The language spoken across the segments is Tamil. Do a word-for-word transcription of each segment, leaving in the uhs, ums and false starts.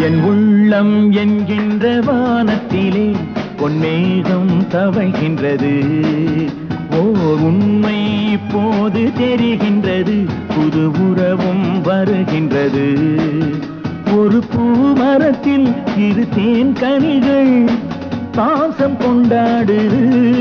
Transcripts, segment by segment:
என் உள்ளம் என்கின்ற வானத்திலே பொன்மேகம் தவழ்கின்றது. ஓர் உண்மை இப்போது தெரிகின்றது, புது உறவும் வருகின்றது. ஒரு பூமரத்தில் இரு தேன் கனிகள் பாசம் கொண்டாடுது,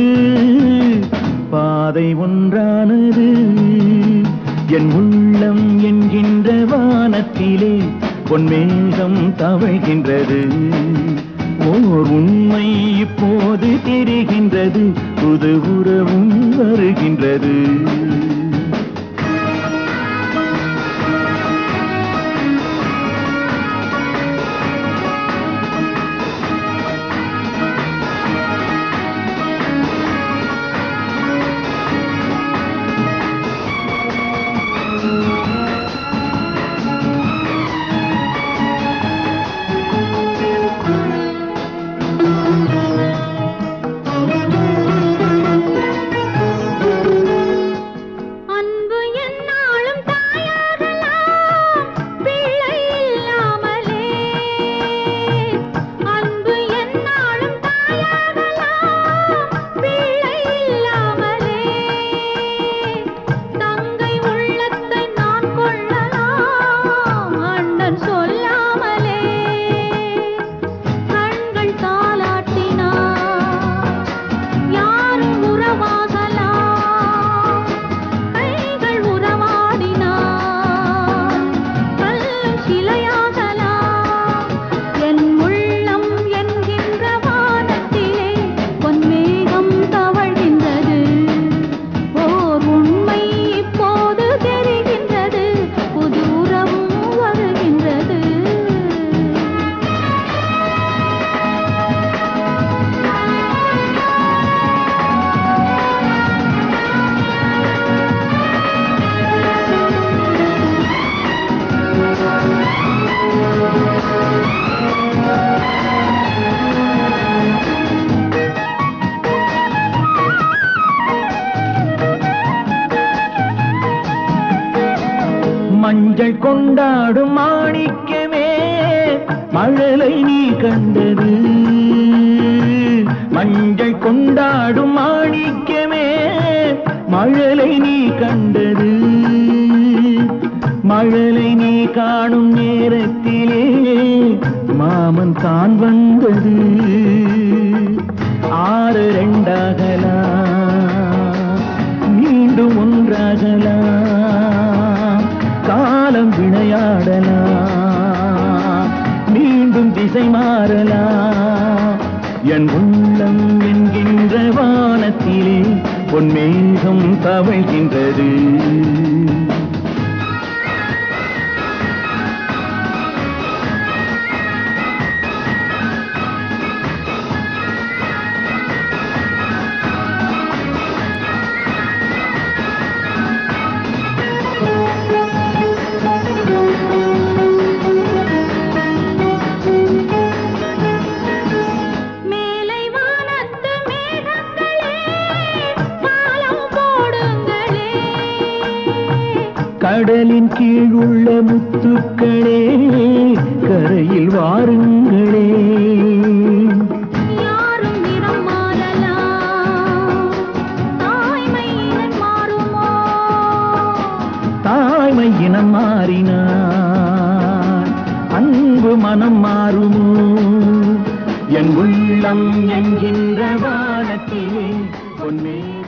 பாதை ஒன்றானது. என் உள்ளம் என்கின்ற வானத்திலே பொன்மேகம் தவழ்கின்றது. ஓர் உண்மை இப்போது தெரிகின்றது, புது உறவும் வருகின்றது. மஞ்சள் கொண்டாடும் மாணிக்கமே மழலை நீ கண்டது. மஞ்சள் கொண்டாடும் மாணிக்கமே மழலை நீ கண்டது. மழலை நீ காணும் நேரத்திலே மாமன் தான் வந்தது. ஆறு ரெண்டாகலாம், மீண்டும் ஒன்றாகலாம். காலம் விளையாடலாம், மீண்டும் திசை மாறலாம். என் உள்ளம் என்கின்ற வானத்திலே பொன்மேகம் தவழ்கின்றது. கடலின் கீழ் உள்ள முத்துக்களே கரையில் வாருங்களே. யாரும் நிறம் மாறலாம், தாய்மை இனம் மாறுமோ? தாய்மை இனம் மாறினான் அன்பு மனம் மாறுமோ? என் உள்ளம் என்கின்ற வானத்திலே பொன்மே